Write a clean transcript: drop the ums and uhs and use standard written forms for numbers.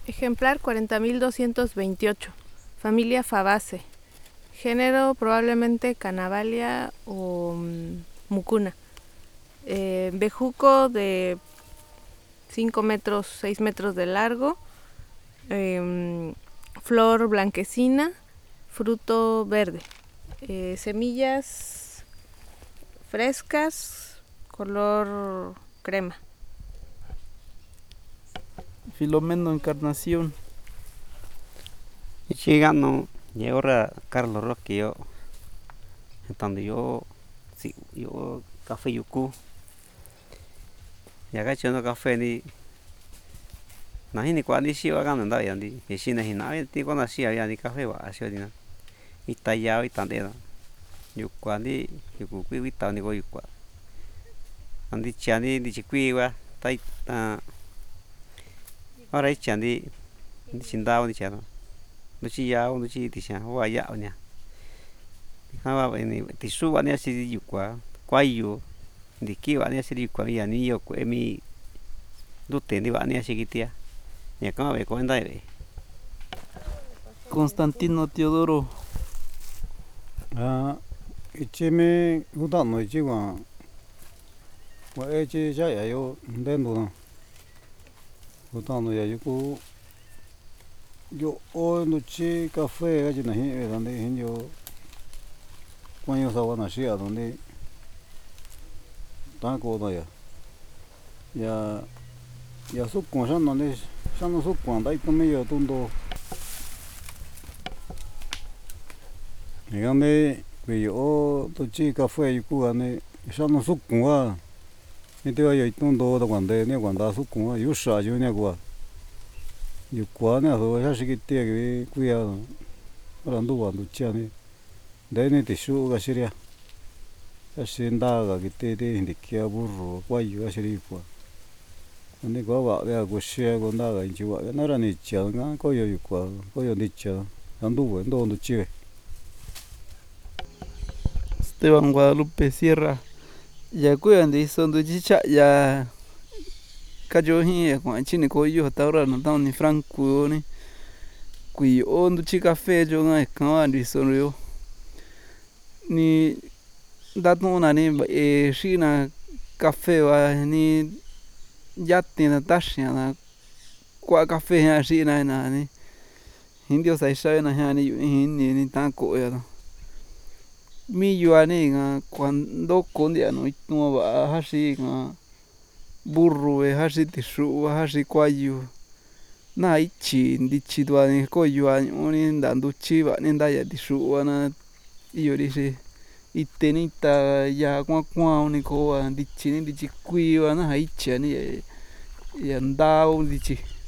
Ejemplar 40.228. Familia Fabaceae. Género probablemente Canavalia o Mucuna. Bejuco de 5 metros, 6 metros de largo. Flor blanquecina. Fruto verde. Semillas frescas, color crema. Filomeno Encarnación. Llegando, y ahora Carlos Roque, yo café yuku, y acá echando café ni, nahi ni cuando si va ganando ya ni, y si nahi nada, ni cuando si había ni café va así ni nada, y tallado y tandera, yuku andi, yuku kui y tao ni go yuku, andi chandi ni chikui va, tai ahora chandi, ni chindao ni chano. Nó chỉ yao nó chỉ thì sao hoa yao nha, ha vậy thì số anh ấy sẽ đi qua yêu thì kêu anh ấy sẽ đi qua nhà nhiều của em đút tiền đi bạn ấy sẽ kia nhà có về có đây vậy. Constantino Teodoro. 이쯤에 우단 뭐 지금 뭐 애지 자야요 된도 우단 뭐 야고 yo hoy noche café allí nahi donde yo cuando estaba nacía donde tan coda ya su cosa no le sano su cuando hay como yo tundo dígame que yo noche café y cuando sano su cuando ni te vaya tundo cuando su cuando yo sa yo ni cuando yukuane aso ya shikite que kuya rando wando chane dene te shu ga shiria ya shinda ga kite de indikia burro kwayo ya shiri kwa ane kwa ba ya go shia go nda ga inchi wa na ra ni cha nga ko yo yukwa ko yo ni cha rando wando chive. Esteban Guadalupe Sierra. Ya kuya ndi sondo chicha ya kajo hi kwa chini ko yo taura no ta ni franco ni kui ondo chi café jo nga ka ndi sono yo ni dato na ni shina café wa ni yati na tashia na kwa café ha shina na ni indio sai sai na ha ni ni ta ko ya mi yo ani nga cuando con dia no no ba ha shi nga burro hashi tishu hashi kwayu na ichi ndichi dwani ko yuani oni ndanduchi ba ni ndaya tishu na iorishi itenita ya kwa oni ko ndichi ni ndichi kui na ichi ni ya ndao ndichi